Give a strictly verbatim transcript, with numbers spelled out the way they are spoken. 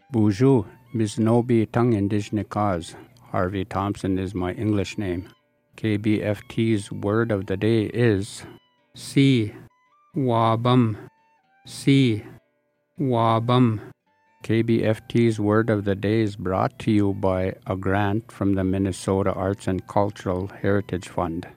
Bonjour, Bisnobi Tung Indigenous Cause. Harvey Thompson is my English name. K B F T's word of the day is Si Wabum. Si Wabum. K B F T's word of the day is brought to you by a grant from the Minnesota Arts and Cultural Heritage Fund.